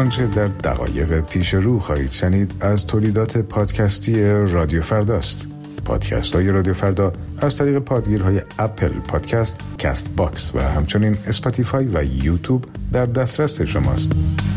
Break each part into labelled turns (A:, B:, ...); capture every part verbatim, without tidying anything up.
A: آنچه در دقایق پیش رو خواهید شنید از تولیدات پادکستی رادیو فرداست. پادکست های رادیو فردا از طریق پادگیرهای اپل پادکست، کست باکس و همچنین اسپاتیفای و یوتیوب در دسترس شماست.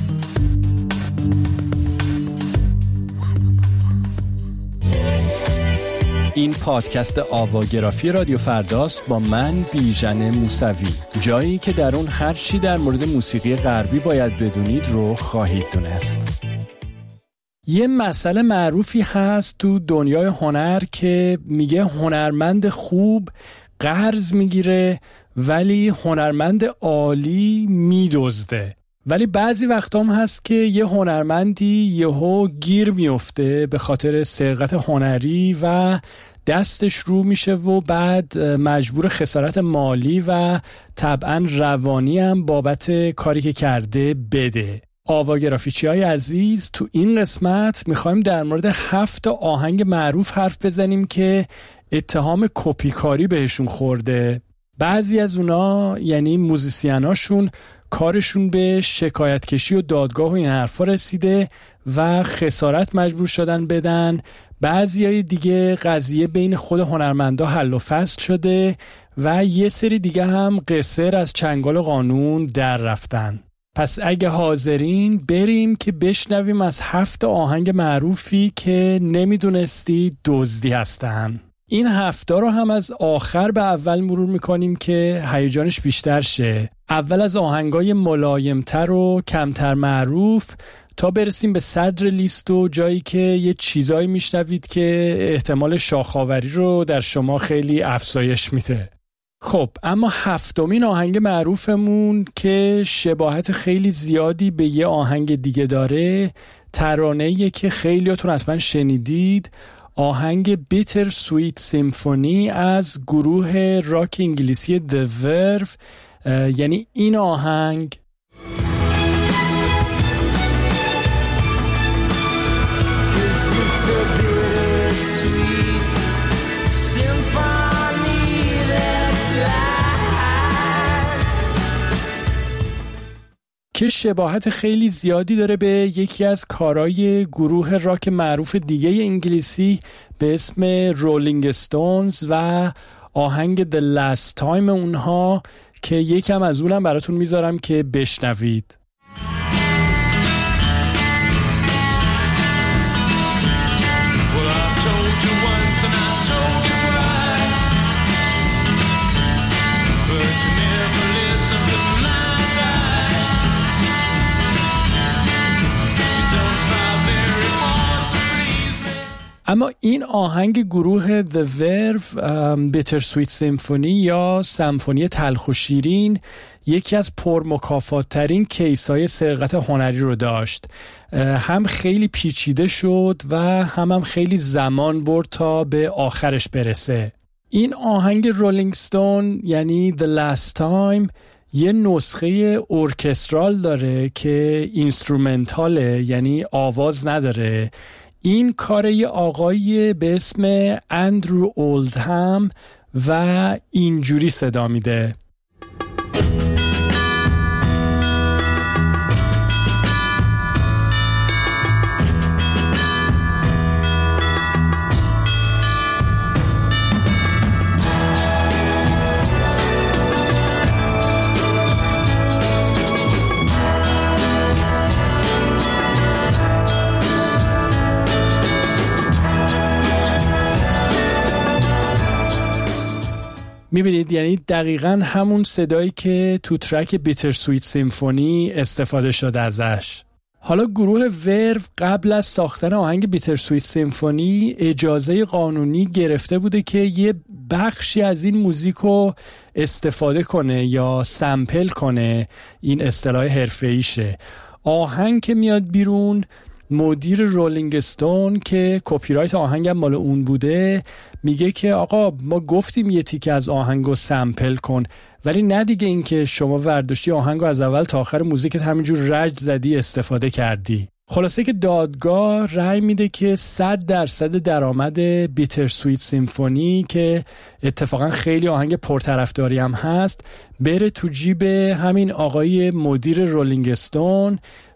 B: این پادکست آواگرافی رادیو فرداست با من بیژن موسوی، جایی که در اون هر چی در مورد موسیقی غربی باید بدونید رو خواهید دونست. یه مسئله معروفی هست تو دنیای هنر که میگه هنرمند خوب قرض میگیره ولی هنرمند عالی میدزده. ولی بعضی وقتا هم هست که یه هنرمندی یهو گیر میفته به خاطر سرقت هنری و دستش رو میشه و بعد مجبور خسارت مالی و طبعا روانی هم بابت کاری که کرده بده. آواگرافیچی های عزیز، تو این قسمت میخوایم در مورد هفت آهنگ معروف حرف بزنیم که اتهام کپیکاری بهشون خورده. بعضی از اونا یعنی موزیسیناشون کارشون به شکایت کشی و دادگاه و این حرفا رسیده و خسارت مجبور شدن بدن. بعضیای دیگه قضیه بین خود هنرمندا حل و فصل شده و یه سری دیگه هم قصر از چنگال قانون در رفتن. پس اگه حاضرین بریم که بشنویم از هفت آهنگ معروفی که نمیدونستی دزدی هستن. این هفته رو هم از آخر به اول مرور میکنیم که هیجانش بیشتر شه. اول از آهنگای ملایمتر و کمتر معروف تا برسیم به صدر لیست و جایی که یه چیزایی میشنوید که احتمال شاخاوری رو در شما خیلی افزایش میده. خب اما هفتمین آهنگ معروفمون که شباهت خیلی زیادی به یه آهنگ دیگه داره، ترانه‌ایه که خیلیاتون حتما شنیدید، آهنگ بیتر سویت سیمفونی از گروه راک انگلیسی The Verve. یعنی این آهنگ که شباهت خیلی زیادی داره به یکی از کارهای گروه راک معروف دیگه انگلیسی به اسم رولینگ استونز و آهنگ The Last Time اونها که یکم از اونم براتون میذارم که بشنوید. اما این آهنگ گروه The Verve بیتر سویت سیمفونی یا سمفونی تلخ و شیرین یکی از پرمکافات ترین کیس‌های سرقت هنری رو داشت. هم خیلی پیچیده شد و هم هم خیلی زمان برد تا به آخرش برسه. این آهنگ رولینگ استون یعنی The Last Time یه نسخه ارکسترال داره که اینسترومنتاله، یعنی آواز نداره. این کار یه آقایی به اسم اندرو اولدهم و اینجوری صدا میده. میبینید یعنی دقیقاً همون صدایی که تو ترک بیتر سویت سیمفونی استفاده شده ازش. حالا گروه ورو قبل از ساختن آهنگ بیتر سویت سیمفونی اجازه قانونی گرفته بوده که یه بخشی از این موزیک رو استفاده کنه یا سمپل کنه، این اصطلاح حرفه‌ایشه. آهنگ که میاد بیرون، مدیر رولینگ استون که کپی رایت آهنگم مال اون بوده میگه که آقا ما گفتیم یه تیکه از آهنگو سمپل کن، ولی نه دیگه این که شما ورداشتی آهنگو از اول تا آخر موزیکت همینجور رج زدی استفاده کردی. خلاصه که دادگاه رأی میده که صد درصد درآمد بیتر سویت سیمفونی که اتفاقا خیلی آهنگ پرطرفداری هم هست بره تو جیب همین آقای مدیر رولینگ استون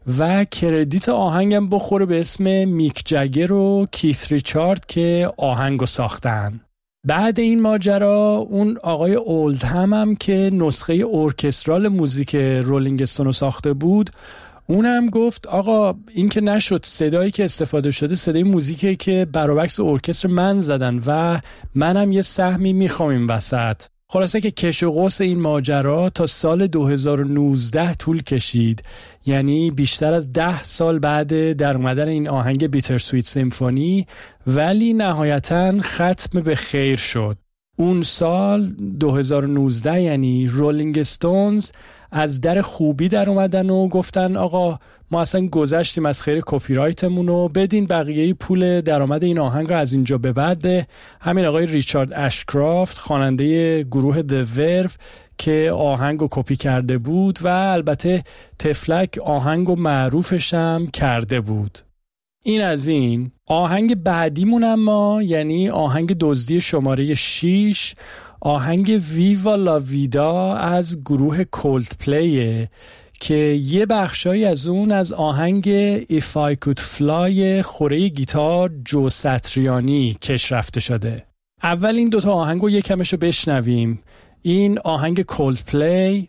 B: و کردیت آهنگم بخوره به اسم میک جگر و کیت ریچارد که آهنگو ساختن. بعد این ماجرا اون آقای اولدهم هم که نسخه ارکسترال موزیک رولینگ استون رو ساخته بود، اونم گفت آقا این که نشد، صدایی که استفاده شده صدای موزیکه که برعکس ارکستر من زدن و منم یه سهمی میخوام این وسط. خلاصه که کش و قوس این ماجرا تا سال دو هزار و نوزده طول کشید، یعنی بیشتر از ده سال بعد در اومدن این آهنگ بیتر سویت سیمفونی، ولی نهایتاً ختم به خیر شد. اون سال دو هزار و نوزده یعنی رولینگ استونز از در خوبی در اومدن و گفتن آقا ما اصلا گذشتیم از خیر کپی رایتمون و بدین بقیه پول درآمد این آهنگ رو از اینجا به بعد به همین آقای ریچارد اشکرافت، خواننده گروه The Verve که آهنگ رو کپی کرده بود و البته تفلک آهنگ رو معروفش هم کرده بود. این از این. آهنگ بعدیمون اما یعنی آهنگ دزدی شماره شش، آهنگ ویوا لا ویدا از گروه کولدپلیه که یه بخشایی از اون از آهنگ If I Could Fly خوره گیتار جو ساتریانی کش رفته شده. اول این دوتا آهنگ رو یکمشو بشنویم. این آهنگ کولدپلی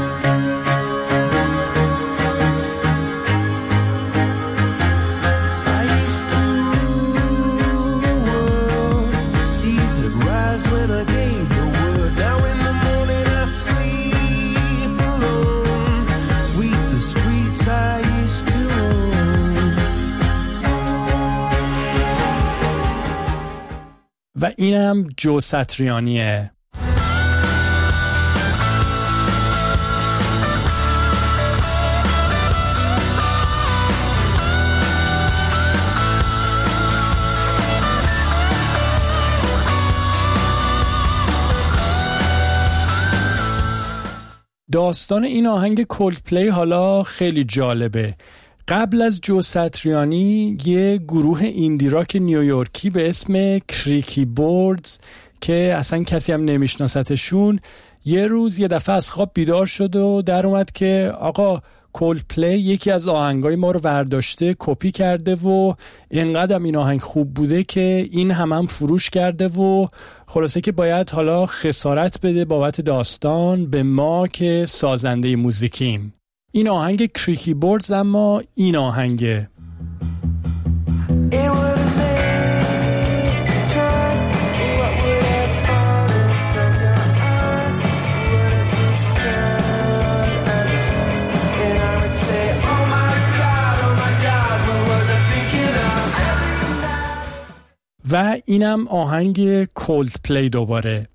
B: و اینم جو ساتریانیه. داستان این آهنگ کولدپلی حالا خیلی جالبه. قبل از جو ساتریانی یه گروه ایندی راک نیویورکی به اسم کریکی بوردز که اصلا کسی هم نمیشناستشون یه روز یه دفعه از خواب بیدار شد و در اومد که آقا کولدپلی یکی از آهنگای ما رو ورداشته کپی کرده و اینقدر این آهنگ خوب بوده که این هم هم فروش کرده و خلاصه که باید حالا خسارت بده بابت داستان به ما که سازنده موزیکیم. این آهنگ کریکی بوردز اما این آهنگه. و اینم آهنگ کولدپلی دوباره.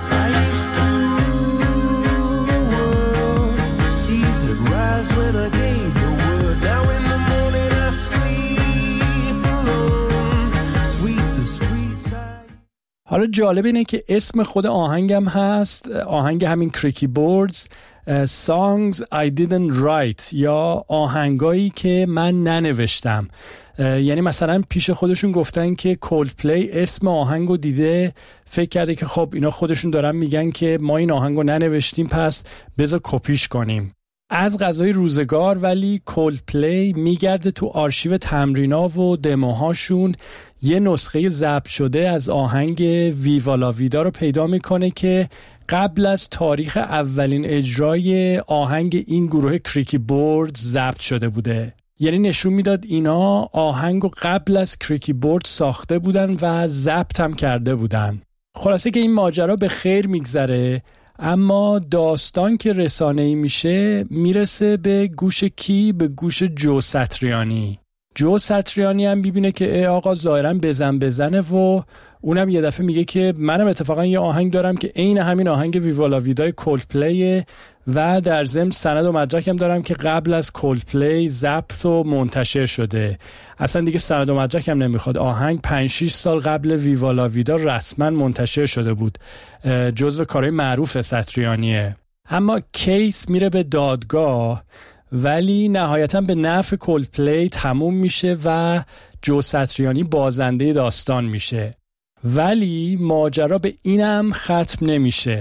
B: حالا جالب اینه که اسم خود آهنگم هست، آهنگ همین کریکی بوردز، Songs I Didn't Write یا آهنگایی که من ننوشتم. یعنی مثلا پیش خودشون گفتن که کولدپلی اسم آهنگو دیده فکر کرده که خب اینا خودشون دارن میگن که ما این آهنگو ننوشتیم پس بذار کپیش کنیم. از قضای روزگار ولی کولدپلی میگرده تو آرشیو تمرینا و دموهاشون یه نسخه ضبط شده از آهنگ ویوا لا ویدا رو پیدا میکنه که قبل از تاریخ اولین اجرای آهنگ این گروه کریکی بورد ضبط شده بوده. یعنی نشون میداد اینا آهنگو قبل از کریکی بورد ساخته بودن و ضبط هم کرده بودن. خلاصه که این ماجرا به خیر میگذره، اما داستان که رسانه‌ای میشه میرسه به گوش کی؟ به گوش جو ساتریانی. جو ساتریانی هم میبینه که ای آقا ظاهراً بزن بزنه و اونم یه دفعه میگه که منم اتفاقا یه آهنگ دارم که عین همین آهنگ ویوا لا ویدای کولدپلی و در ضمن سند و مدرکم دارم که قبل از کولدپلی ضبط و منتشر شده. اصلا دیگه سند و مدرکم نمیخواد، آهنگ پنج شش سال قبل ویوا لا ویدا رسما منتشر شده بود، جزو کارهای معروف ساتریانیه. اما کیس میره به دادگاه ولی نهایتا به نفع کولدپلی تموم میشه و جو ساتریانی بازنده داستان میشه. ولی ماجرا به اینم ختم نمیشه،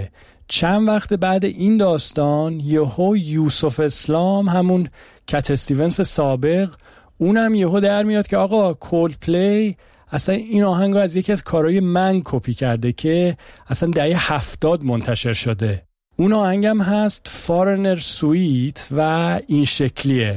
B: چند وقت بعد این داستان یهو یوسف اسلام، همون کت استیونز سابق، اونم یهو در میاد که آقا کولدپلی اصلا این آهنگو از یکی از کارهای من کپی کرده که اصلا دهه هفتاد منتشر شده. اون آهنگم هست فارنر سویت و این شکلیه.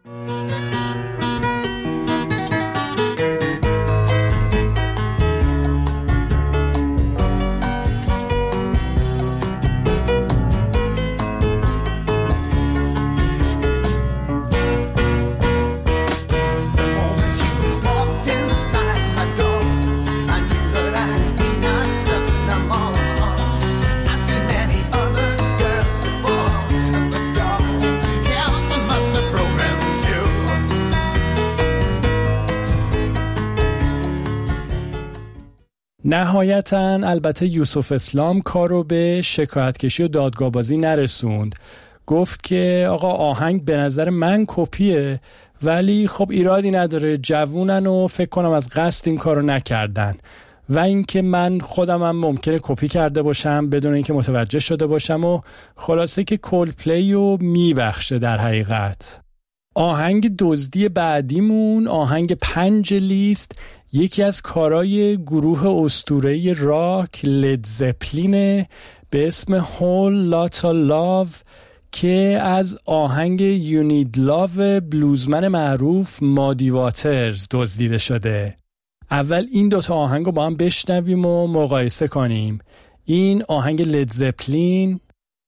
B: نهایتاً البته یوسف اسلام کارو به شکایت کشی و دادگاه بازی نرسوند. گفت که آقا آهنگ به نظر من کپیه، ولی خب ایرادی نداره، جوونن و فکر کنم از قصد این کارو نکردن و اینکه من خودم هم ممکنه کپی کرده باشم بدون اینکه متوجه شده باشم و خلاصه که کولدپلی رو میبخشه در حقیقت. آهنگ دزدی بعدیمون، آهنگ پنج لیست، یکی از کارهای گروه اسطوره‌ای راک لید زپلین به اسم هول لاتا لاو که از آهنگ یو نید لاو بلوزمن معروف مادی واترز دزدیده شده. اول این دوتا آهنگ رو با هم بشنویم و مقایسه کنیم. این آهنگ لید زپلین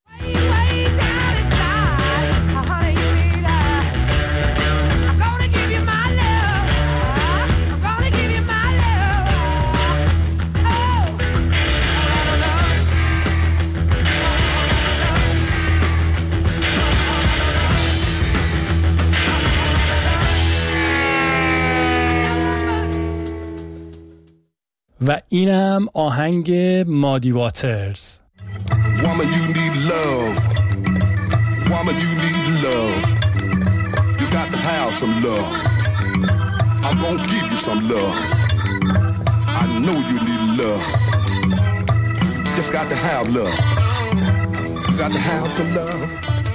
B: و اینم آهنگ مادی واترز.
C: Woman, you need love. Woman, you need love. You got to have some love. I'm gonna give you some love. I know you need love. Just got to have love. You got to have some love.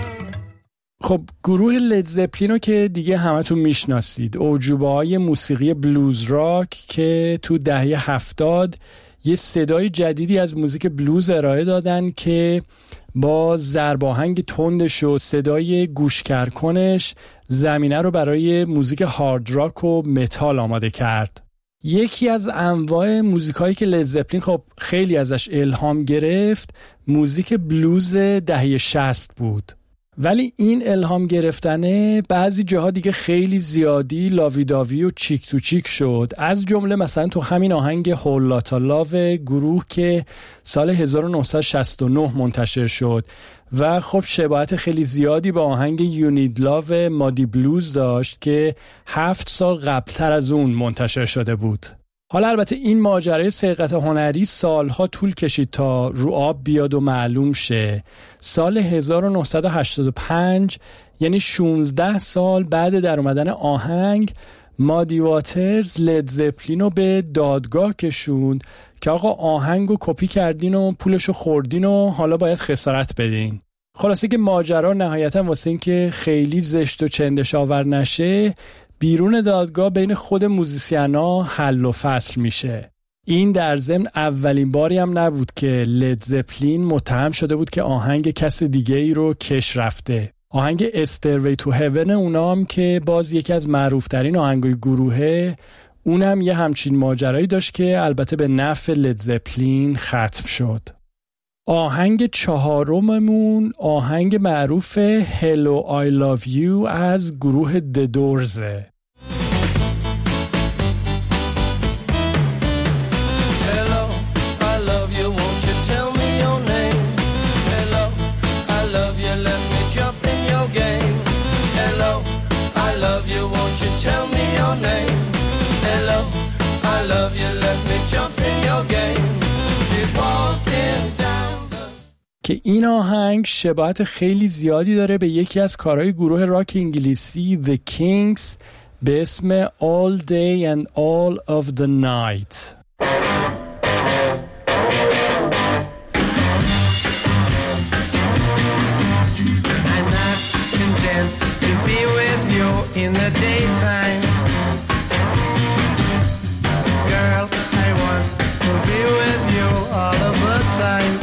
B: خب گروه لید زپلین رو که دیگه همتون میشناسید، اوجوبه های موسیقی بلوز راک که تو دهه هفتاد یه صدای جدیدی از موزیک بلوز ارائه دادن که با ضرب آهنگ تندش و صدای گوشکرکنش زمینه رو برای موزیک هارد راک و متال آماده کرد. یکی از انواع موزیکایی که لید زپلین خب خیلی ازش الهام گرفت موزیک بلوز دهه شصت بود، ولی این الهام گرفتنه بعضی جاها دیگه خیلی زیادی لاوی داوی و چیک تو چیک شد، از جمله مثلا تو همین آهنگ هول لاتا لاو گروه که سال هزار و نهصد و شصت و نه منتشر شد و خب شباهت خیلی زیادی به آهنگ یو نید لاو مادی بلوز داشت که هفت سال قبلتر از اون منتشر شده بود. حالا البته این ماجرای سرقت هنری سالها طول کشید تا رو آب بیاد و معلوم شه. سال هزار و نهصد و هشتاد و پنج، یعنی شانزده سال بعد در اومدن آهنگ، مادی واترز لید زپلین رو به دادگاه کشوند که آقا آهنگو کپی کردین و پولشو خوردین و حالا باید خسارت بدین. خلاصه که ماجرا نهایتا واسه این که خیلی زشت و چندش آور نشه، بیرون دادگاه بین خود موزیسینا حل و فصل میشه. این در ضمن اولین باری هم نبود که لید زپلین متهم شده بود که آهنگ کس دیگه ای رو کش رفته. آهنگ استروی تو هیون اونام که باز یکی از معروفترین آهنگای گروهه، اونم یه همچین ماجرایی داشت که البته به نفع لید زپلین ختم شد. آهنگ چهارممون آهنگ معروف Hello I Love You از گروه The Doorsه. که این آهنگ شباهت خیلی زیادی داره به یکی از کارهای گروه راک انگلیسی The Kings به اسم All Day and All of the Night.
D: in the daytime. Girl, I want to be with you all of the time.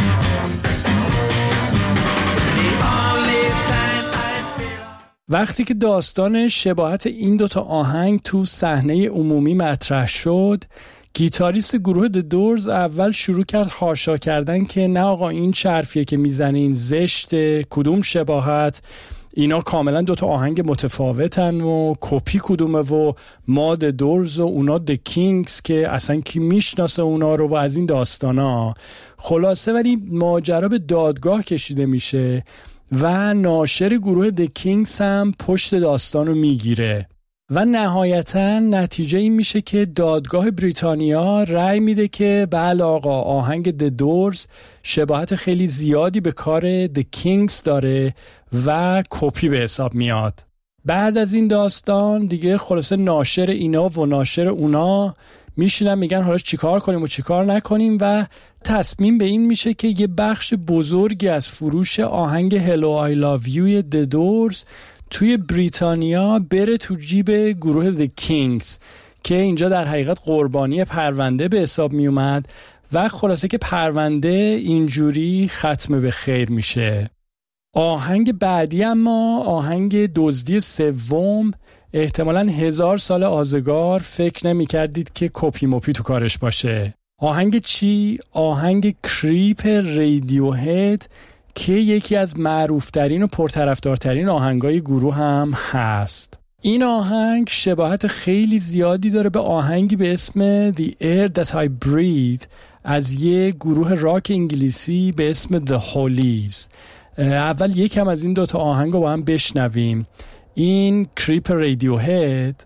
D: The only time I feel.
B: وقتی که داستان شباهت این دوتا آهنگ تو صحنه عمومی مطرح شد، گیتاریست گروه The Doors اول شروع کرد حاشا کردن که نه آقا این حرفیه که میزنین زشته، کدوم شباهت، اینا کاملا دوتا آهنگ متفاوتن و کپی کدومه و ما The Doors و اونا The Kings که اصلا کی میشناسه اونا رو و از این داستانا. خلاصه ولی ماجرا به دادگاه کشیده میشه و ناشر گروه The Kings هم پشت داستانو میگیره و نهایتاً نتیجه این میشه که دادگاه بریتانیا رأی میده که بله آقا آهنگ The Doors شباهت خیلی زیادی به کار The Kings داره و کپی به حساب میاد. بعد از این داستان دیگه خلاصه ناشر اینا و ناشر اونا میشینن میگن حالا چیکار کنیم و چیکار نکنیم و تصمیم به این میشه که یه بخش بزرگی از فروش آهنگ Hello I Love You The Doors توی بریتانیا بره تو جیب گروه The Kings که اینجا در حقیقت قربانی پرونده به حساب می اومد و خلاصه که پرونده اینجوری ختم به خیر میشه. آهنگ بعدی اما آهنگ دزدی سوم، احتمالاً هزار سال آزگار فکر نمی کردید که کپی مپی تو کارش باشه. آهنگ چی؟ آهنگ کریپ رادیوهد که یکی از معروفترین و پرطرفدارترین آهنگای گروه هم هست. این آهنگ شباهت خیلی زیادی داره به آهنگی به اسم The Air That I Breathe از یه گروه راک انگلیسی به اسم The Hollies. اول یکم از این دوتا آهنگ رو با هم بشنویم. این کریپ رادیوهد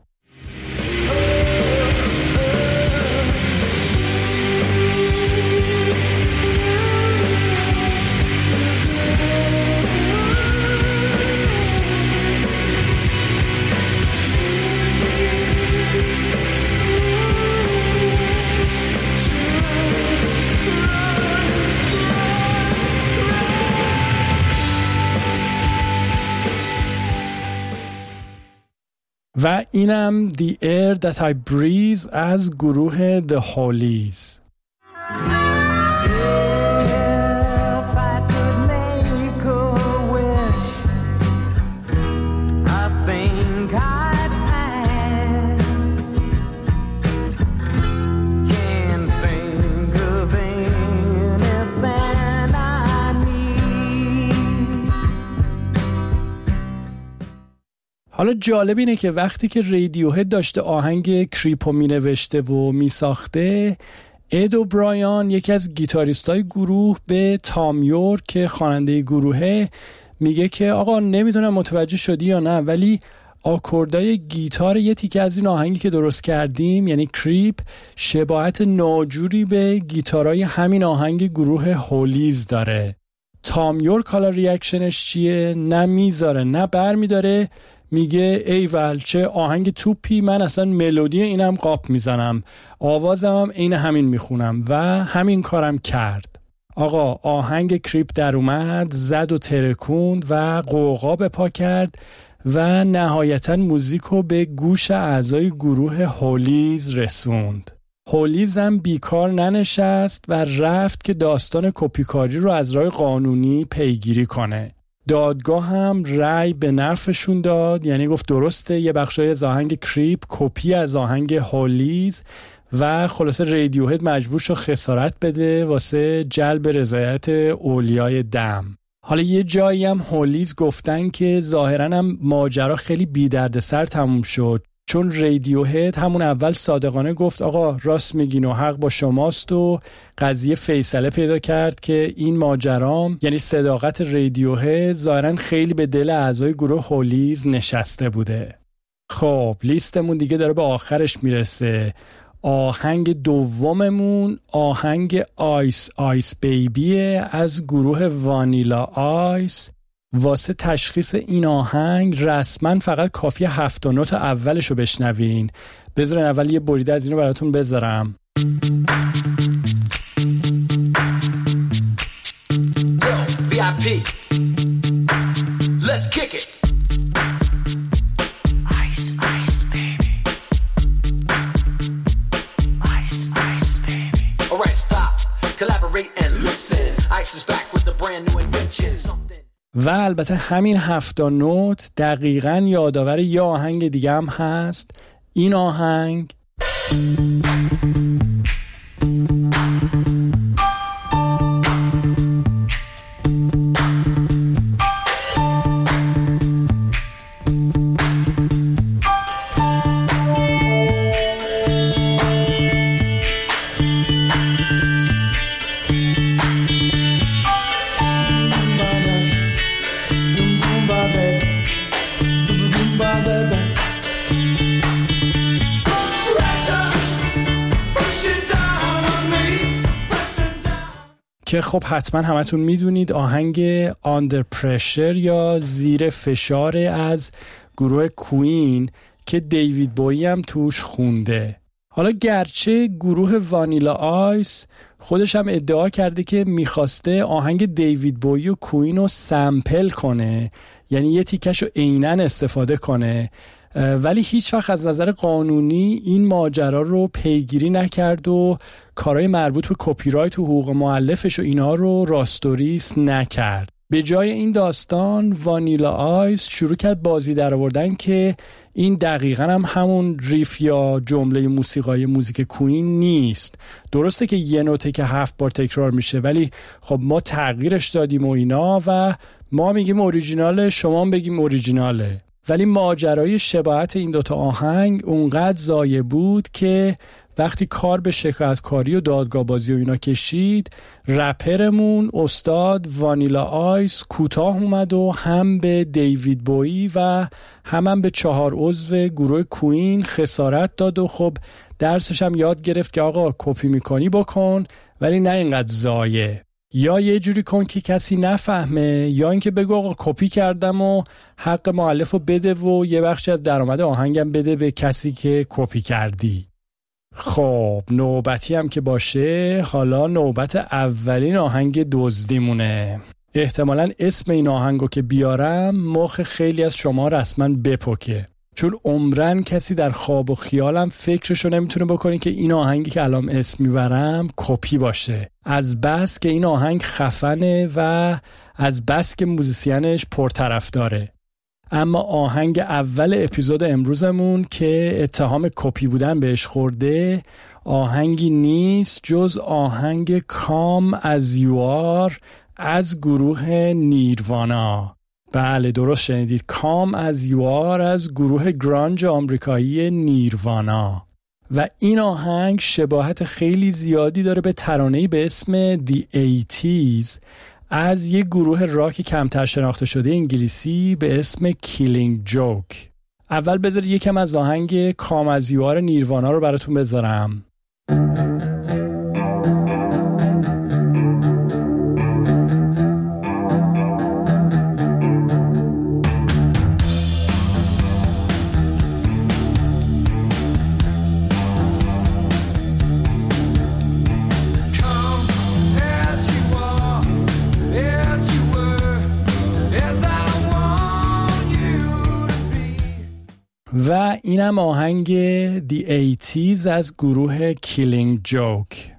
B: و اینم The Air That I Breathe از گروه The Hollies. حالا جالب اینه که وقتی که رادیوهد داشته آهنگ کریپو می نوشته و می ساخته، اد اوبرایان یکی از گیتاریستای گروه به تام یورک که خواننده گروهه میگه که آقا نمیدونم متوجه شدی یا نه ولی آکوردای گیتار یه تیکه از این آهنگی که درست کردیم یعنی کریپ شباهت ناجوری به گیتارای همین آهنگ گروه هولیز داره. تام یورک حالا ریاکشنش چیه؟ نه میذاره نه بر میداره، میگه ایول چه آهنگ توپی، من اصلا ملودی اینم قاپ میزنم، آوازم هم این همین میخونم و همین کارم کرد. آقا آهنگ کریپ در اومد، زد و ترکوند و قوقا به پا کرد و نهایتا موزیکو به گوش اعضای گروه هولیز رسوند. هولیز هم بیکار ننشست و رفت که داستان کپیکاری رو از راه قانونی پیگیری کنه. دادگاه هم رأی به نفعشون داد، یعنی گفت درسته یه بخشای از آهنگ کریپ کپی از آهنگ هولیز و خلاصه رادیوهد مجبور شد خسارت بده واسه جلب رضایت اولیای دم. حالا یه جایی هم هولیز گفتن که ظاهراً هم ماجرا خیلی بی دردسر تموم شد، چون رادیوهد همون اول صادقانه گفت آقا راست میگین و حق با شماست و قضیه فیصله پیدا کرد که این ماجرام یعنی صداقت رادیوهد ظاهراً خیلی به دل اعضای گروه هولیز نشسته بوده. خب لیستمون دیگه داره به آخرش میرسه. آهنگ دوممون آهنگ آیس آیس بیبی از گروه وانیلا آیس. واسه تشخیص این آهنگ رسما فقط کافیه هفت نوت اولش رو بشنوین. بذارین اول یه بریده از اینو براتون بذارم. وی آی پی Let's kick it. Ice. و البته همین هفتا نوت دقیقاً یادآور یه آهنگ دیگه هم هست. این آهنگ که خب حتما همتون میدونید آهنگ Under Pressure یا زیر فشار از گروه کوین که دیوید بویی هم توش خونده. حالا گرچه گروه وانیلا آیس خودش هم ادعا کرده که میخواسته آهنگ دیوید بویی و کوین رو سمپل کنه، یعنی یه تیکش رو عیناً استفاده کنه، ولی هیچ وقت از نظر قانونی این ماجرا رو پیگیری نکرد و کارهای مربوط به کپی رایت و حقوق مؤلفش و اینا رو راستوریس نکرد. به جای این داستان وانیلا آیس شروع کرد بازی در آوردن که این دقیقاً هم همون ریف یا جمله موسیقای موزیک کوین نیست. درسته که یه نوته که هفت بار تکرار میشه، ولی خب ما تغییرش دادیم و اینا و ما میگیم اوریجیناله، شما هم بگیم اوریجیناله. ولی ماجرای شباهت این دوتا آهنگ اونقدر ضایع بود که وقتی کار به شکایتکاری و دادگاه بازی و اینا کشید، رپرمون استاد وانیلا آیس کوتاه اومد و هم به دیوید بویی و هم, هم به چهار عضو گروه کوین خسارت داد و خب درسش هم یاد گرفت که آقا کپی میکنی بکن، ولی نه اینقدر ضایع. یا یه جوری کن که کسی نفهمه، یا اینکه بگو آقا کپی کردم و حق مؤلفو بده و یه بخشی از درآمد آهنگم بده به کسی که کپی کردی. خب نوبتی هم که باشه، حالا نوبت اولین آهنگ دزدیمونه. احتمالاً اسم این آهنگو که بیارم مخ خیلی از شما رسما بپکه، چون عمرن کسی در خواب و خیالم فکرشو نمیتونه بکنه که این آهنگی که الان اسم میبرم کپی باشه، از بس که این آهنگ خفنه و از بس که موزیسینش پرطرفداره. اما آهنگ اول اپیزود امروزمون که اتهام کپی بودن بهش خورده آهنگی نیست جز آهنگ کام از یوار از گروه نیروانا. بله درست شنیدید، کام از یوار از گروه گرانج آمریکایی نیروانا. و این آهنگ شباهت خیلی زیادی داره به ترانه‌ای به اسم The ایتیز از یک گروه راک کمتر شناخته شده انگلیسی به اسم Killing Joke. اول بذار یکم از آهنگ کام از یوار نیروانا رو براتون بذارم. و اینم آهنگ The ایتیز از گروه Killing Joke.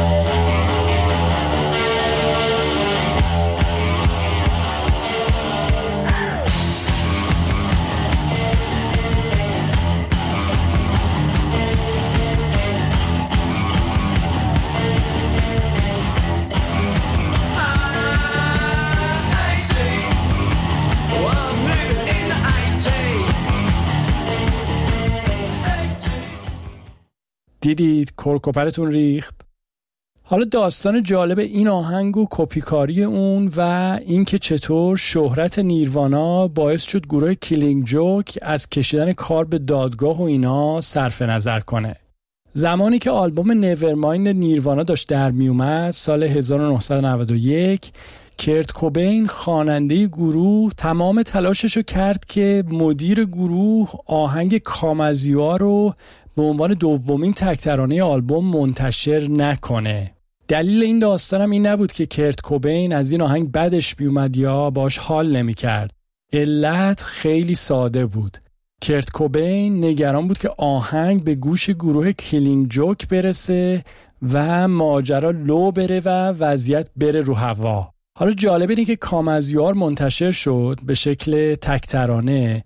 B: دیدید کرکوپرتون ریخت؟ حالا داستان جالب این آهنگ و کپیکاری اون و اینکه چطور شهرت نیروانا باعث شد گروه کیلینگ جوک از کشیدن کار به دادگاه و اینا صرف نظر کنه. زمانی که آلبوم نیورمایند نیروانا داشت در می اومد سال هزار و نهصد و نود و یک، کرت کوبین خواننده گروه تمام تلاششو کرد که مدیر گروه آهنگ کام از یوار رو به عنوان دومین تک ترانه آلبوم منتشر نکنه. دلیل این داستانم این نبود که کرت کوبین از این آهنگ بدش بیومد یا باش حال نمی کرد. علت خیلی ساده بود. کرت کوبین نگران بود که آهنگ به گوش گروه کیلینگ جوک برسه و ماجرا لو بره و وضعیت بره رو هوا. حالا جالب اینه که کام از یار منتشر شد به شکل تک ترانه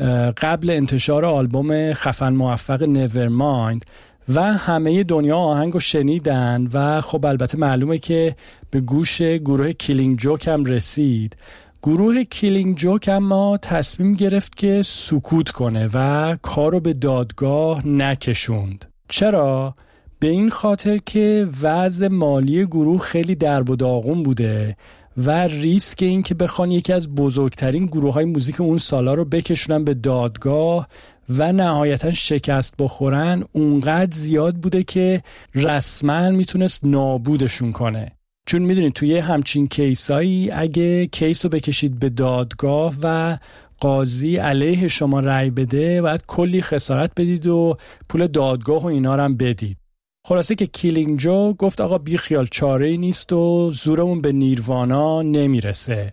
B: قبل انتشار آلبوم خفن موفق نیورمایند و همه دنیا آهنگو شنیدن و خب البته معلومه که به گوش گروه کیلینگ جوک هم رسید. گروه کیلینگ جوک اما تصمیم گرفت که سکوت کنه و کارو به دادگاه نکشوند. چرا؟ به این خاطر که وضع مالی گروه خیلی درب و داغون بوده و ریسک این که بخوان یکی از بزرگترین گروه‌های موزیک اون سالا رو بکشونن به دادگاه و نهایتاً شکست بخورن اونقدر زیاد بوده که رسما میتونست نابودشون کنه. چون میدونید توی همچین کیسایی اگه کیس رو بکشید به دادگاه و قاضی علیه شما رأی بده باید کلی خسارت بدید و پول دادگاه و اینا رو هم بدید. خلاصه که کیلینگ جو گفت آقا بی خیال چاره‌ای نیست و زورمون به نیروانا نمیرسه.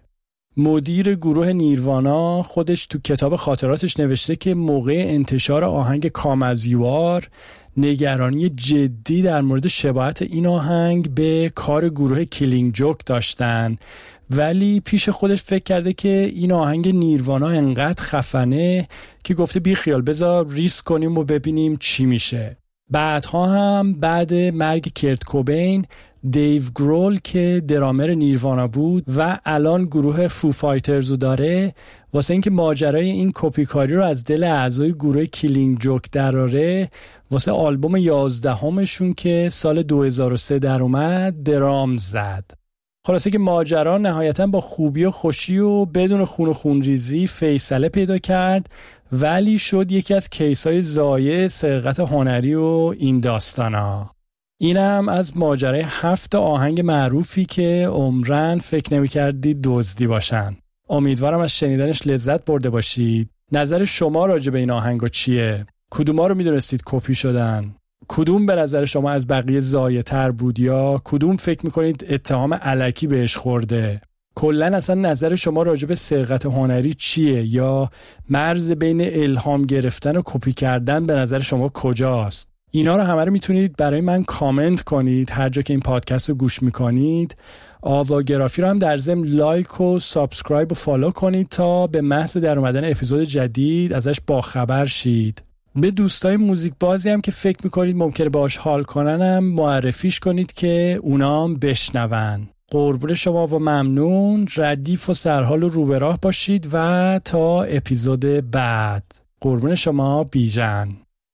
B: مدیر گروه نیروانا خودش تو کتاب خاطراتش نوشته که موقع انتشار آهنگ کام از یوار نگرانی جدی در مورد شباهت این آهنگ به کار گروه کیلینگ جوک داشتن، ولی پیش خودش فکر کرده که این آهنگ نیروانا انقدر خفنه که گفته بی خیال بذار ریسک کنیم و ببینیم چی میشه. بعدها هم بعد مرگ کرت کوبین دیو گرول که درامر نیروانا بود و الان گروه فو فایترز رو داره، واسه اینکه ماجرای این کپیکاری رو از دل اعضای گروه کیلینگ جوک دراره، واسه آلبوم یازدهمشون که سال دو هزار و سه در اومد درام زد. خلاصه که ماجرا نهایتاً با خوبی و خوشی و بدون خون و خونریزی فیصله پیدا کرد، ولی شد یکی از کیسای ضایع سرقت هنری و این داستانا. اینم از ماجرای هفت آهنگ معروفی که عمرن فکر نمی کردید دزدی باشن. امیدوارم از شنیدنش لذت برده باشید. نظر شما راجع به این آهنگا چیه؟ کدوما رو میدونستید کپی شدن؟ کدوم به نظر شما از بقیه ضایع تر بود یا کدوم فکر میکنید اتهام الکی بهش خورده؟ کلن اصلا نظر شما راجع به سرقت هنری چیه یا مرز بین الهام گرفتن و کپی کردن به نظر شما کجاست؟ اینا رو همه رو میتونید برای من کامنت کنید هر جا که این پادکست رو گوش میکنید. آواگرافی رو هم در ضمن لایک و سابسکرایب و فالو کنید تا به محض در اومدن اپیزود جدید ازش باخبر شید. به دوستای موزیک بازی هم که فکر میکنید ممکنه باهاش حال کننم معرفیش کنید که اونام بشنون. قربون شما و ممنون. ردیف و سرحال و روبراه باشید و تا اپیزود بعد. قربون شما بیژن.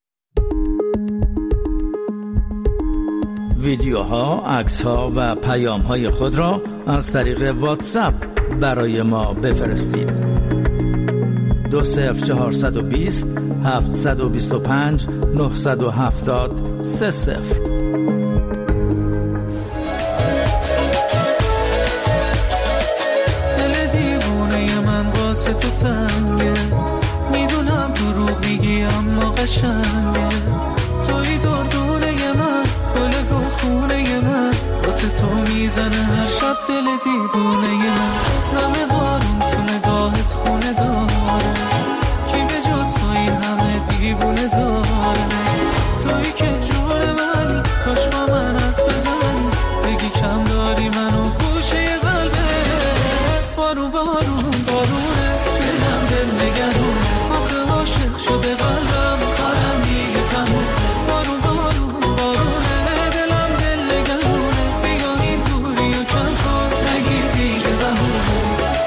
E: ویدیوها، عکس‌ها و پیام‌های خود را از طریق واتساپ برای ما بفرستید. دو صفر چهارصد و بیست هفتصد و بیست و پنج نهصد و هفتاد سه صفر.
D: دل دیوونه من واسه تو تنگه، میدونم دروغ میگی اما قشنگه. توی دردونه من، گل گل خونه من، واسه تو میزنه هر شب دل دیوونه من. همه بارون تو نگاهت خونه داره، کی به جز تو این همه دیوونه داره. توی که جون من، کاش با من حرف بزن، بگی کم داری منو گوشه قلبت. بارون بارون بارونه، دلم دل نگرونه، آخه عاشق شده قلبم، کارم دیگه تموم. بارون بارون بارونه، دلم دل نگرونه، بیا این دوری و کم کن، نگیر دیگه بهونه.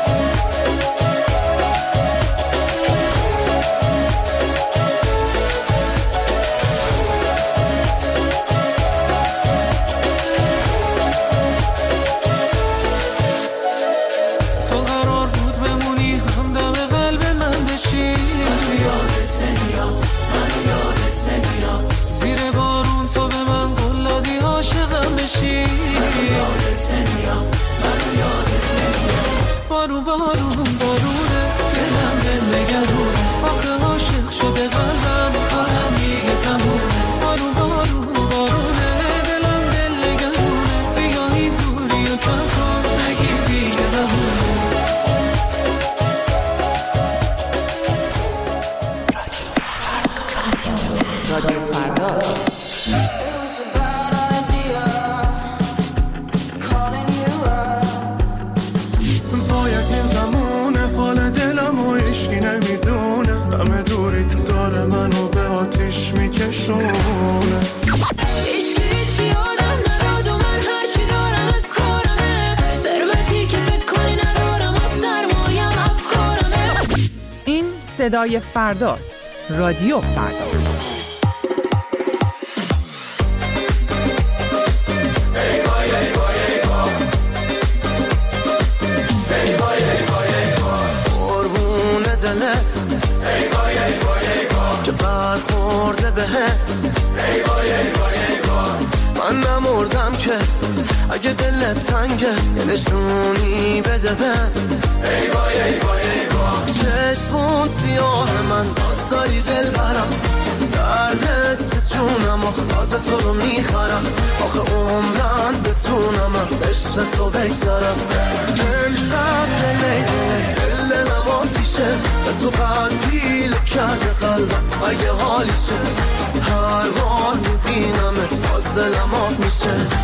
D: تو قرار بود بمونی همدم قلب من بشی، منو یادت نمیاد، منو یادت نمیاد. زیر بارون تو به من قول دادی عاشقم بشی، منو یادت نمیاد، منو یادت نمیاد. بارون بارون بارونه، دلم دل نگرونه، آخه عاشق شده قلبم، کارم دیگه تمومه. بارون بارون بارونه، دلم دل نگرونه، بیا این دوری و کم کن، نگیر دیگه بهونه.
F: صدای فرداست. رادیو فردا.
G: که برخورده بهت ای وای ای وای ای وای من نمردم که اگه دلت تنگه یه نشونی بده بهم ای وای ای وای ای وای چشمون سیاه من باز داری دل برم دردت به جونم آخاز تو رو میخرم آخه عمرن بتونم از عشق تو بگذارم امشب دلی دل نم آتیشه به تو قدیل کرده قلبم اگه حالیشه هر بار میبینمت باز دلم آب میشه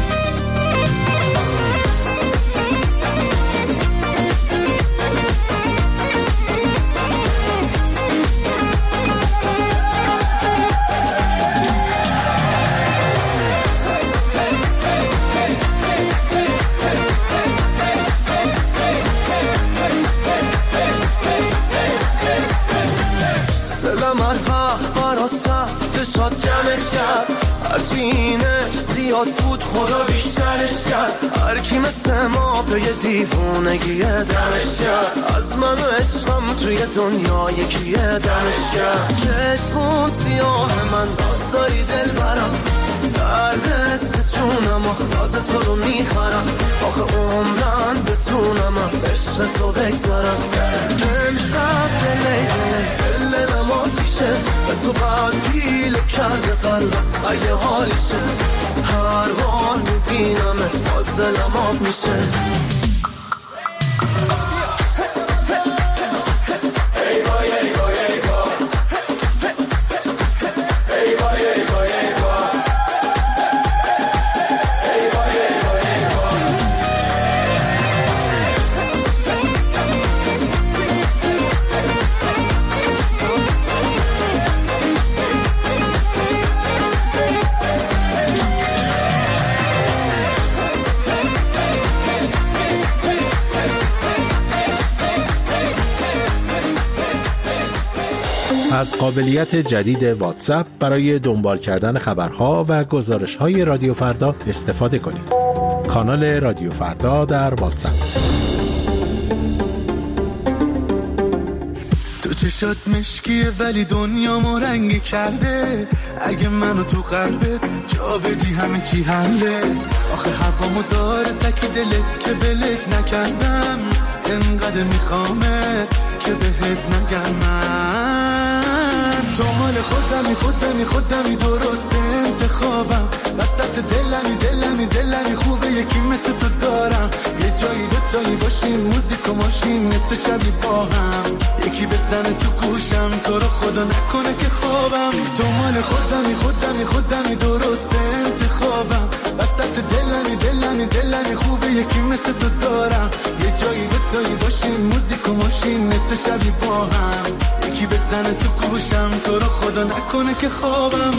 G: شاد جمعش کرد هرچینش زیاد بود خدا بیشترش کرد هر کی مثل ما به یه دیوونگی دمش کرد از من و عشقم توی دنیا یکیه دمش کرد چشمون سیاه من باز داری دل برم دردت به جونم آخاز تو رو میخرم آخه عمرن بتونم از عشق تو بگذارم امشب دلی دلی دلم آتیشه به تو قدیل کرده قلبم اگه حالیشه هر بار میبینمت باز دلم آب میشه
H: از قابلیت جدید واتساپ برای دنبال کردن خبرها و گزارش‌های رادیو فردا استفاده کنید. کانال رادیو فردا در واتساپ.
I: تو چشات مشکیه ولی دنیا ما رنگی کرده اگه منو تو قلبت جا بدی همه چی حله آخه هوامو داره تکی دلت که بلت نکردم انقدر میخوامت که بهت نگم من تو مال خودمی خودمی خودمی درست انتخابم وسط دلمی دلمی دلمی خوبه یکی مثل تو دارم یه جایی دوتایی باشیم موزیک و ماشین نصف شبی با هم یکی بزنه تو گوشم تو رو خدا نکنه که خوابم تو مال خودمی خودمی خودمی درست انتخابم وسط دلمی دلمی دلمی خوبه یکی مثل تو دارم یه جایی دوتایی باشیم موزیک و ماشین نصف شبی با هم یکی بزنه تو گوشم تو رو خدا نکنه که خوابم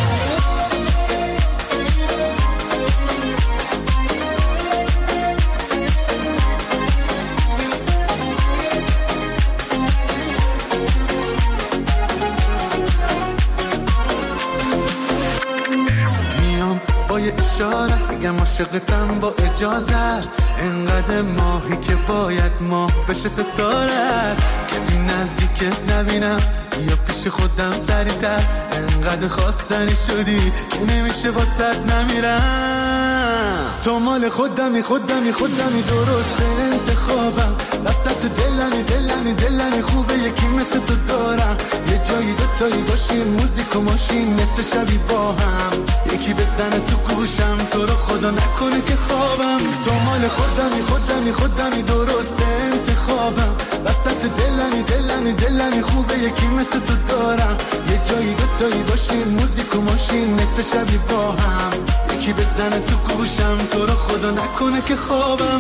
I: میام با یه اشاره اگم عاشقتم با اجازه انقدر ماهی که باید ماه بشه ستاره کسی نزدیکت نبینم یا پیش خودم سریعتر انقدر خواستنی شدی که نمیشه واسط نمیرم تو مال خودمی خودمی خودمی درست انتخابم وسط دلمی دلمی دلمی خوبه یکی مثل تو دارم یه جایی دوتایی باشیم موزیک و ماشین نصف شبی با هم یکی بزنه تو گوشم تو رو خدا نکنه که خوابم تو مال خودمی خودمی خودمی درست انتخابم وسط دلمی دلمی دلمی خوبه یکی مثل تو دارم یه جایی دوتایی باشیم موزیک و ماشین نصف شبی با هم یکی بزنه تو گوشم تو رو خدا نکنه که خوابم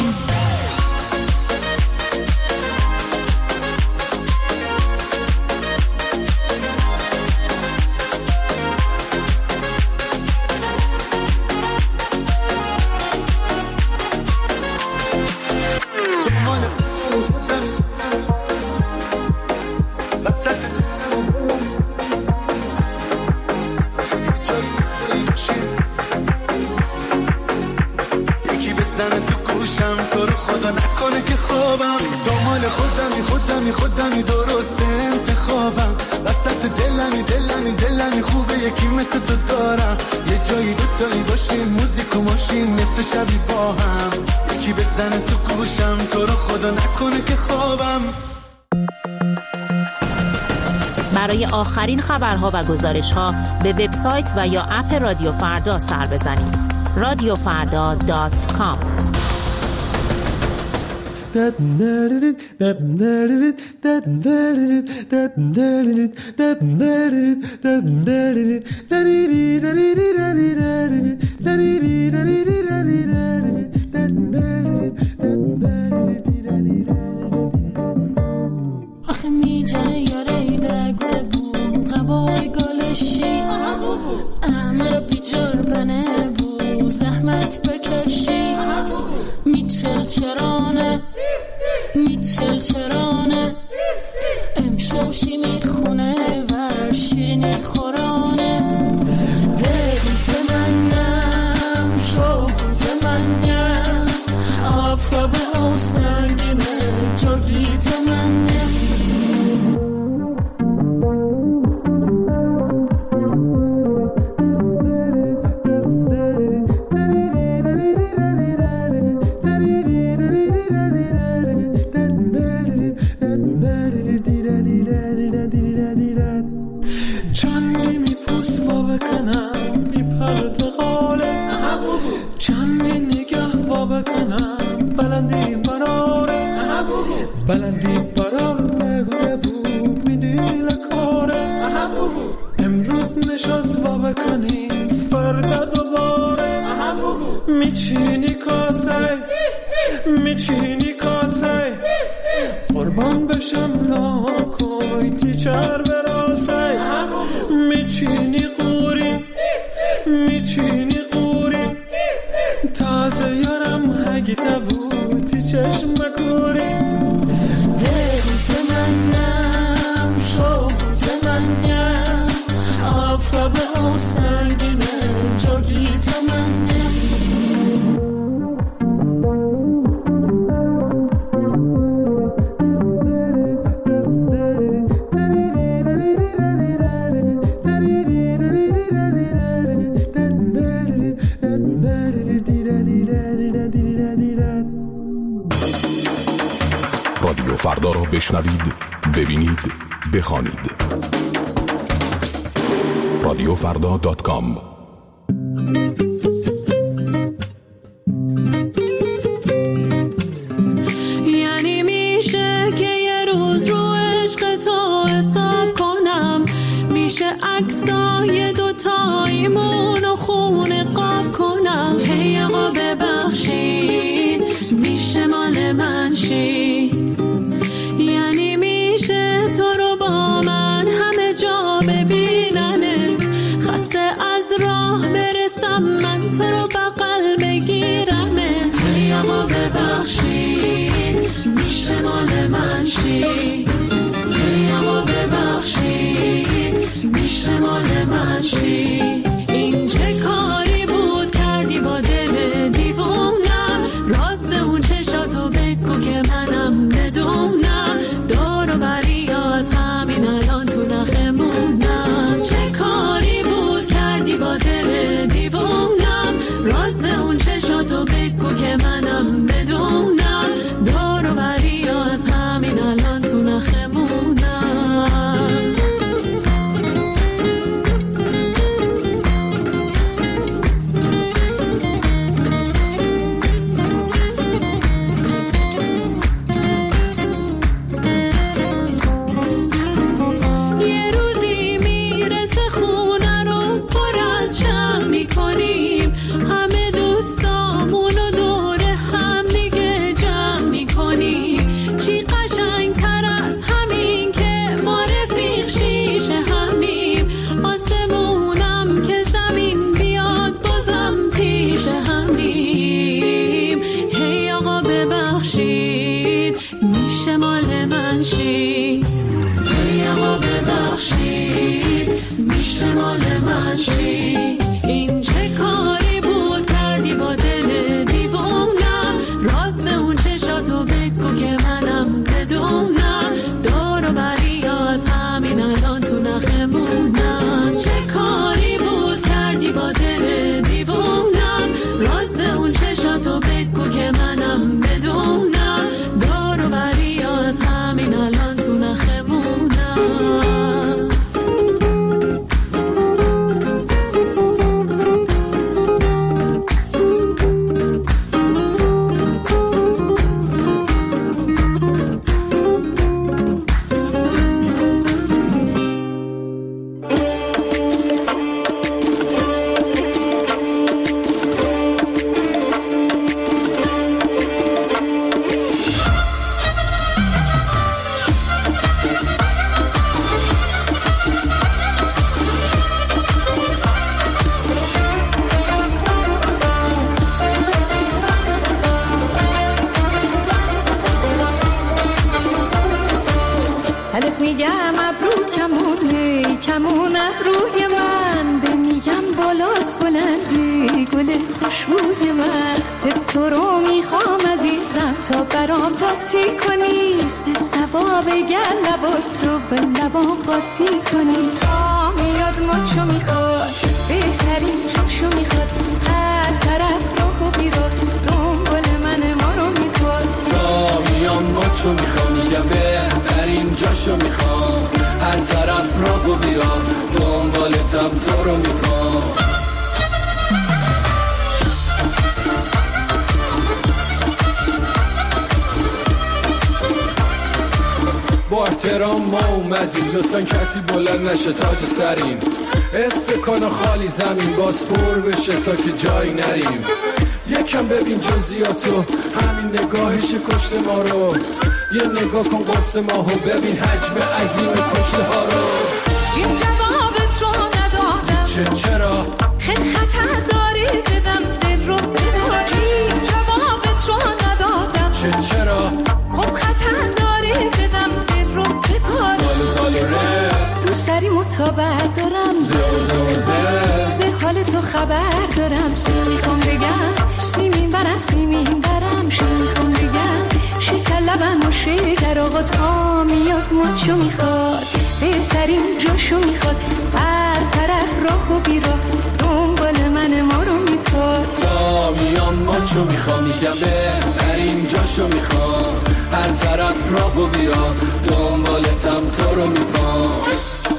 I: بزنه تو گوشم تو رو خدا نکنه که خوابم تو مال خودمی خودمی خودمی درست انتخابم وسط دلمی دلمی دلمی خوبه یکی مثل تو دارم یه جایی دوتایی باشیم موزیک و ماشین نصف شبی با هم یکی بزنه تو گوشم تو رو خدا نکنه که خوابم.
J: برای آخرین خبرها و گزارش‌ها به وبسایت و یا اپ رادیو فردا سر بزنید. رادیو فردا دات کام.
K: آخه میجنه یاره دگوته بود قبای گالشی امه رو بیجار بنه بود زحمت بکشی میچل چرانه میچل چرانه امشوشی میخونه ور شیرینی خورانه دلت منم شوخت منم آفتاب و سنگینه جرگیت منم
D: چندی میپوس و بکنم میپرد غاله چندی نگه و بکنم بلندی براره بلندی برار بگوه بود میدی لکاره امروز نشست و بکنیم فردا دوباره میچینی کاسه میچینی کاسه قربان بشم ناکوی تیچر براسه میچینی قوری میچینی قوری تازه یارم هگی تبودی چشم کوری
K: دلت منم شوخت منم آفتاب و سنگینه جرگیت منم
L: رادیو فردا را بشنوید، ببینید، بخوانید. رادیو فردا دات کام.
M: یعنی میشه که یه روز رو عشق تو حساب کنم، میشه عکسای دوتاییمون و خونه قاب کنم. هی آقا ببخشید میشه مال من شید، یعنی میشه تو رو با من همه جا ببیننت، خسته از راه برسم من تو رو بغل بگیرمت. هی آقا ببخشید میشه مال من شید، هی آقا ببخشید میشه مال من شید. این چه کاری بود کردی با دل دیوونم، راز اون چشاتو بگو که منم بدونم، دور و بری از همین الان تو نخمونم. چه کاری بود کردی با دل دیوونم، راز اون چشاتو بگو که منم بدونم، دور و بری از همین الان تو نخمونم. این چه کاری بود کردی با دل دیوونم، منو بگو که منم بدونم دارو بری از همین الان تو نخمونم.
N: قاطی کنی تا میاد ماچو میخواد بهترین جاشو میخواد هر طرف راهو بیراد دنبال من ما رو میپاد
B: تا میام ماچو میخوام میگم بهترین جاشو میخوام هر طرف راهو بیراد دنبالتم تو رو میپاد. با احترام ما اومدیم لطفا کسی بلند نشه تاج سریم استکان خالی زمین باز پر بشه تا که جایی نریم یکم ببین جزئیاتو همین نگاهش کشته ما رو یه نگاه کن قرص ماهو ببین حجم عظیم کشته ها رو
N: این جوابت رو ندادم
B: چه چرا
N: خیلی خطر داری بدم دل رو بداری جوابت رو ندادم
B: چه چرا
N: خب خطر داری بدم دل رو بکار دو سری متابر دارم
B: زه زه زه
N: زه حال تو خبر دارم سی میخوام بگم سیمین برم سیمین برم شی میخوام بگم شکر لبم و شکر آقا تا میاد مچو میخواد بهترین جاشو میخواد هر طرف راه و بیراه دنبال من ما رو میپاد
B: تا میام مچو میخوام میگم بهترین جاشو میخوام هر طرف راه و بیراه دنبالتم تو رو میپاد.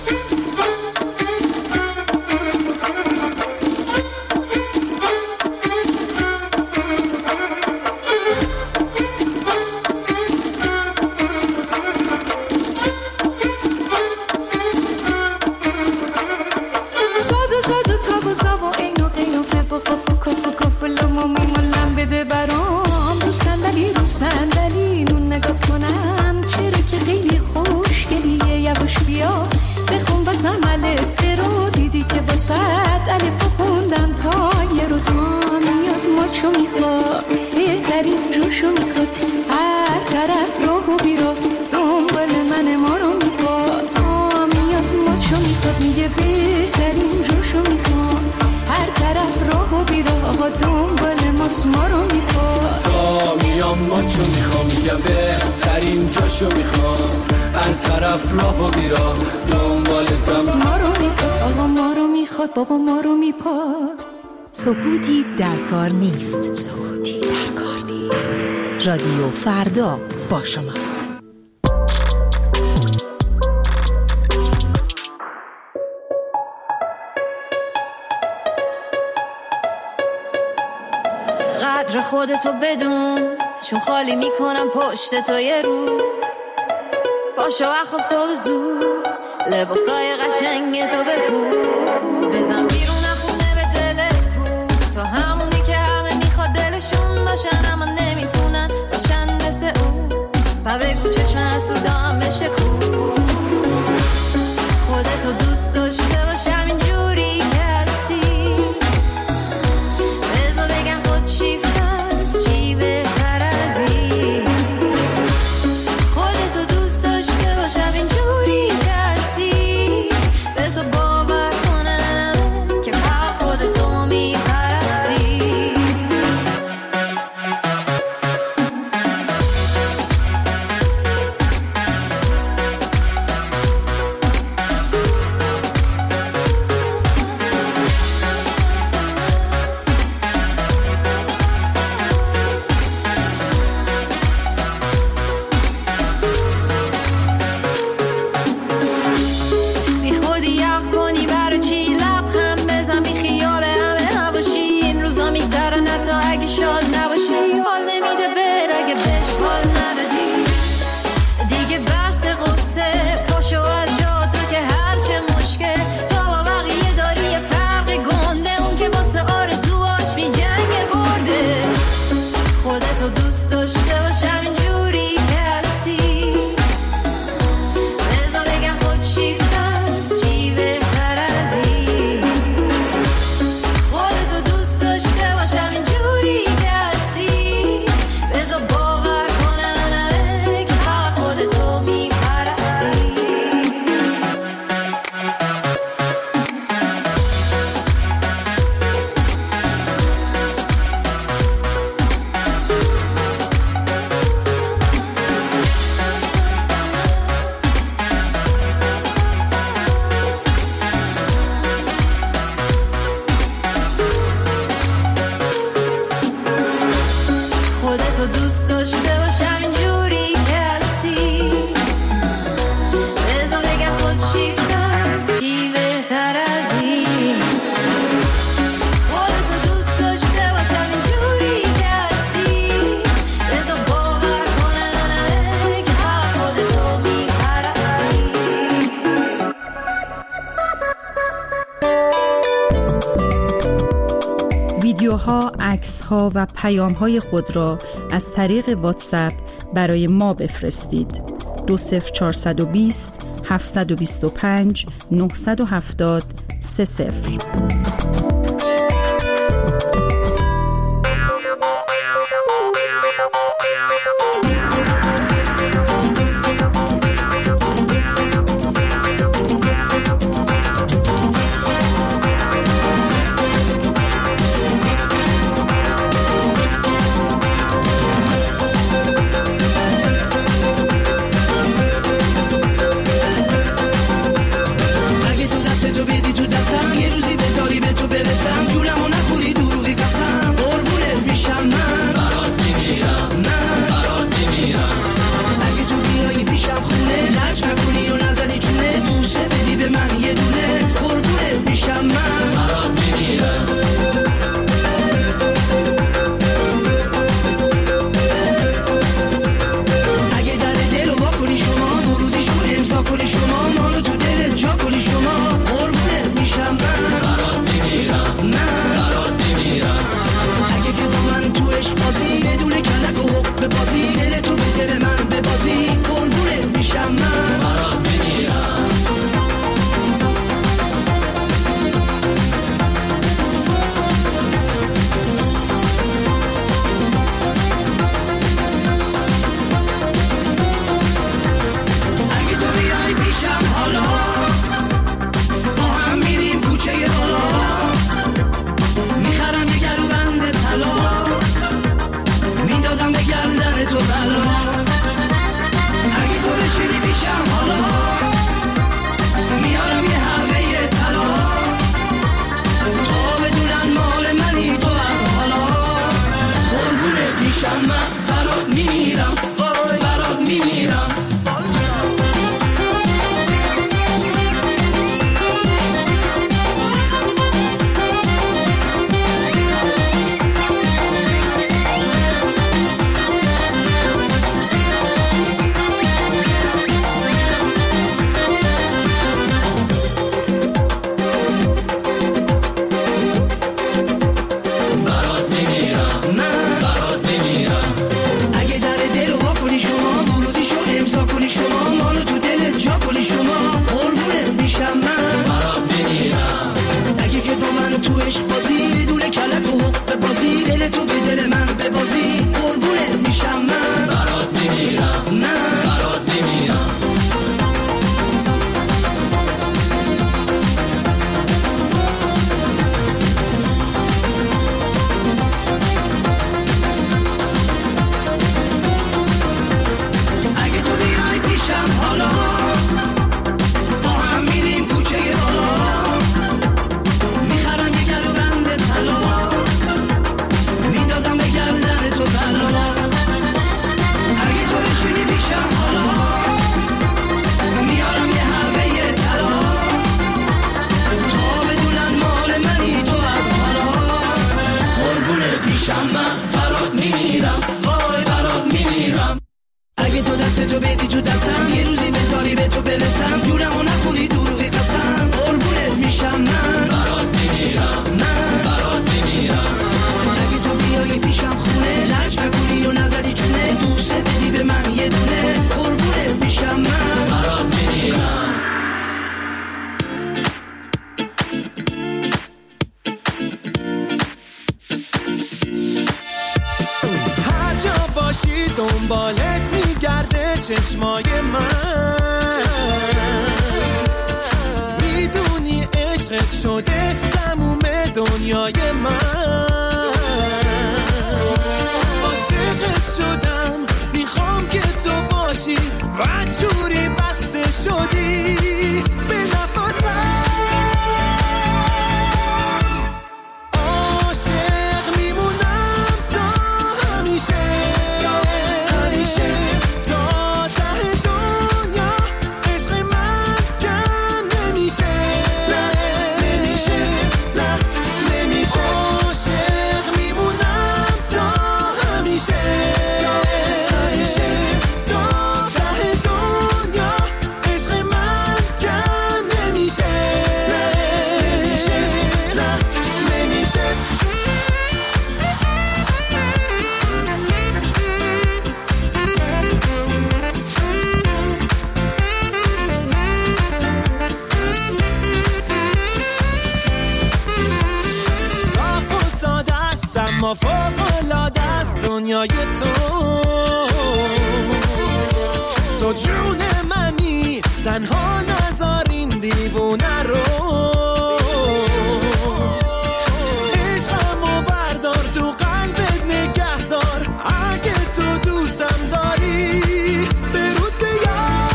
N: بابا ما رو میپاد.
J: سکوتی در کار نیست. سکوتی در کار نیست. رادیو فردا با شماست.
O: قدر خودتو بدون چون خالی میکنم پشت تو یه روز باشو اخواب تو بزور لباسای قشنگ تو بپو بزن بیرون خونه به دل کو تو همونی که همه میخواد دلشون باشن اما نمیتونن باشن مثل اون و بگو چشم حسودام بشه کو خودتو دوست داشته باش همین جوری که هستی بذار بگم خود چی فست چی بهتر از این خودتو دوست داشته باش همین جوری که هستی بذار باور کنن میکنن حتی اگه شاد نباشی. حال نمیده بر اگه بهش حال ندادی. دیگه بحث قصه پاشو از جا تو که حل چه مشکل. تو با بقیه داری یه فرق گنده. اون که واسه آرزوهاش می جنگ برده. خودتو دوست داشته باش همینجوری که هستی. بذار بگم خود شیفته است چی بهتر از این. خودتو دوست داشته باش همینجوری که هستی. بذار باور کنن همه که فقط خودتو میپرستی. خودتو دوست داشته باش همینجوری که هستی. بذار بگم خود شیفته است چی بهتر از این. خودتو دوست داشته باش همینجوری که هستی. بذار باور کنن همه که فقط خودتو میپرستی.
F: ویدیوها، عکس‌ها و پیام‌های خود را از طریق واتساپ برای ما بفرستید. دو صفر چهارصد و بیست هفتصد و بیست و پنج نهصد و هفتاد سه صفر.
G: اگه تو دست تو بدی تو دستم یه روزی بذاری به تو برسم. جونمو نخوری دروغی قسم. قربونت میشم من برات میمیرم. من برات میمیرم. اگه تو بیایی پیشم خونه لج نکنی و نزنی چونه. بوسه بدی به من یه دونه. قربونت میشم من برات میمیرم. اگه در دل رو وا کنی شما ورودیشو امضا کنی شما. مانو تو دلت جا کنی شما. قربونت میشم من برات میمیرم. من برات میمیرم. اگه که با من تو عشق بازی بدون کلک و حق بازی. دل تو به دل من ببازی. قربونت میشم من برات میمیرم. اگه تو بیای پیشم حالا با هم میریم کوچه بالا. میخرم یه گلو بند طلا. میندازم به گردن تو بلا. اگه تو بشینی پیشم حالا میارم یه حلقه طلا. تا بدونن مال منی تو از حالا. قربونت میشم من برات میمیرم. وای برات میمیرم. برات میمیرم. من برات میمیرم. اگه در دل رو وا کنی شما ورودیشو امضا کنی شما. مانو تو دلت جا کنی شما. قربونت میشم من برات میمیرم. اگه که تو من تو عشق بازی بدون کلک و حق بازی. دل تو به دل من ببازی. قربونت میشم من برات میمیرم. من برات میمیرم. اگه تو بیای پیشم حالا با هم میریم کوچه بالا. میخرم یه گلو بند طلا. میندازم به گردن تو بلا. میشم من برات میمیرم وای برات میمیرم اگه تو دستتو بدی تو دستم یه روزی بذاری به تو برسم جونمو نخونی دروغی قسم قربونت میشم من برات میمیرم من برات میمیرم اگه تو بیایی پیشم خونه لج نکنی و نزدی چونه بوسه بدی به من یه دونه قربونت میشم من برات میمیرم
P: هر جا باشی دنبالت میگرده چشمای من میدونی عشقت شده تموم دنیای من عاشقت شدم میخوام که تو باشی بدجوری بسته شدی به نفسم عاشق میمونم تا همیشه همیشه تا ته دنیا عشق من کم نمیشه نه نمیشه نه نمیشه عاشق میمونم تا همیشه همیشه تا ته دنیا عشق من کم نمیشه نه نمیشه نه نمیشه صاف و ساده است اما فوق‌العاده است دنیای تو تو جون منی تنها نذار این دیوونه رو عشقمو بردار تو قلبت نگه دار اگه تو دوستم داری برود بیار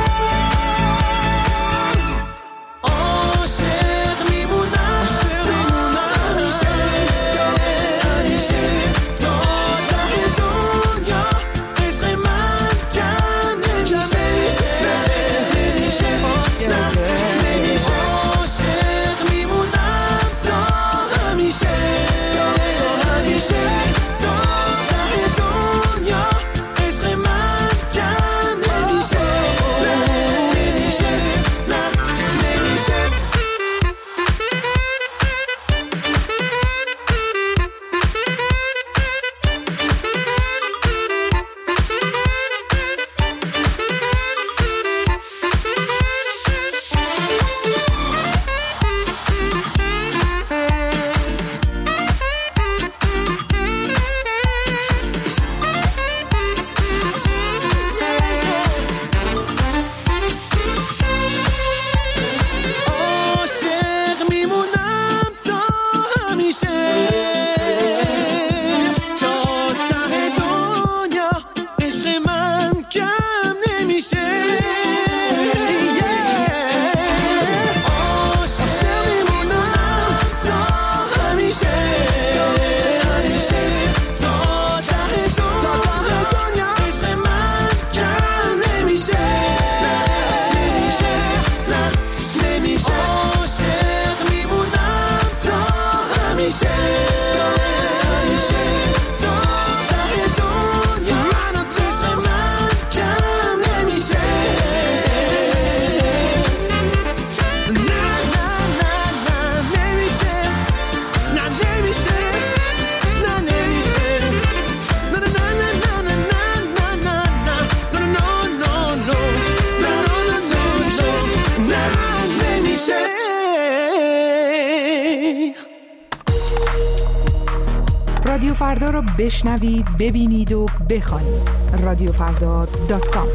P: عاشق میمونم میمونم همیشه همیشه تا ته دنیا عشق من کم نمیشه نمیشه نه نمیشه عاشق میمونم تا همیشه تا همیشه تا ته دنیا عشق من کم نمیشه نمیشه نه نمیشه عاشق میمونم تا همیشه تا ته دنیا عشق من کم نمیشه عاشق میمونم تا همیشه همیشه تا ته دنیا عشق من کم نمیشه نمیشه نه نمیشه عاشق میمونم تا همیشه همیشه تا ته دنیا من و تو عشق من کم نمیشه نه نه نه نه نمیشه نه نمیشه نه نمیشه نه نه نه نه نه نه نه نه نه نمیشه
Q: رادیو فردا رو بشنوید، ببینید و بخوانید. رادیو فردا دات کام.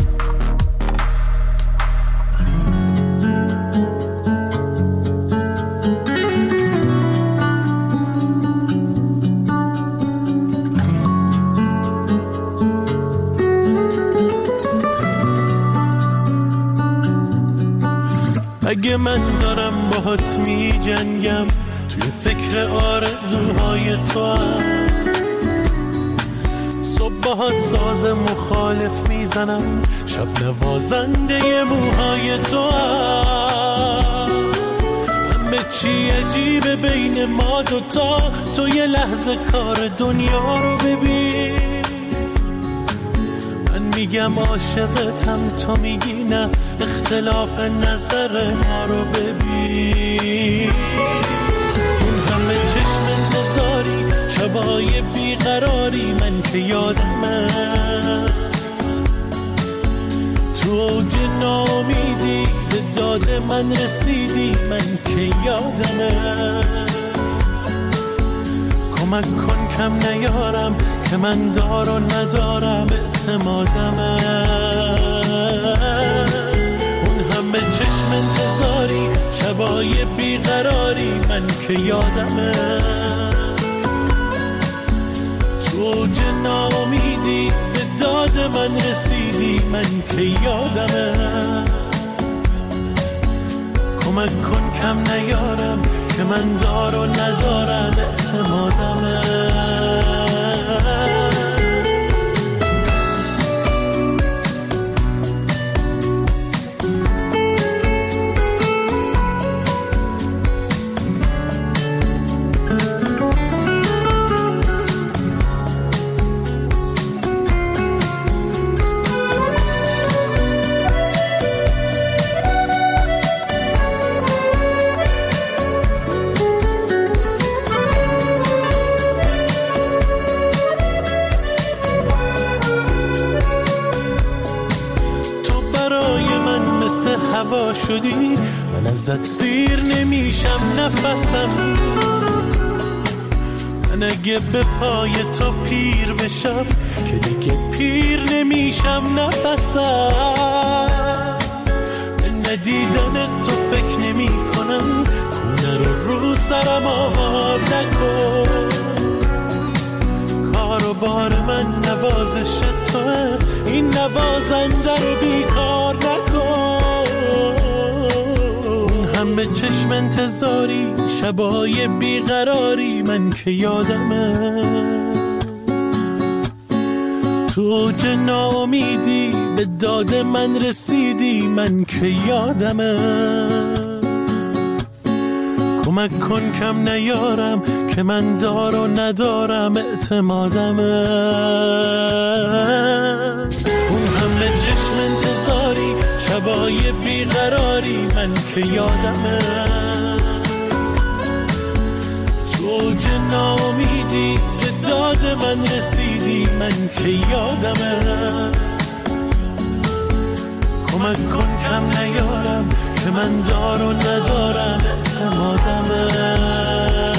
D: اگه من دارم باهات می جنگم توی فکر آرزوهای تو هم صبح باهات ساز مخالف میزنم شب نوازنده موهای تو هم همه چی عجیبه بین ما دوتا، تو یه لحظه کار دنیا رو ببین. من میگم عاشقتم، تو میگی نه، اختلاف نظر ما رو ببین. اون همه چشم انتظاری، شبای بیقراری، من که یادمه تو اوج ناامیدی به داد من رسیدی، من که یادمه. کمک کن کم نیارم که من دار و ندارم اعتمادمه. اون همه چشم انتظاری، شبای بیقراری، من که یادمه تو اوج ناامیدی به داد من رسیدی، من که یادمه. کمک کن کم نیارم که من دار و ندارم اعتمادمه. هوا شدی، من ازت سیر نمیشم نفسم. من اگه به پای تو پیر بشم که دیگه پیر نمیشم نفسم. به ندیدن تو فکر نمی کنم، خونه رو رو سرم آباد نکن. کار و بار من نوازش توه، این نوازنده رو بیکار نکن. همه چشم انتظاری، شبای بیقراری، من که یادمه تو اوج ناامیدی به داد من رسیدی، من که یادمه. کمک کن کم نیارم که من دار و ندارم اعتمادمه. اون همه چشم انتظاری، شبای بیقراری، من که یادمه تو اوج ناامیدی به داد من رسیدی، من که یادمه. کمک کن کم نیارم که من دار و ندارم اعتمادمه.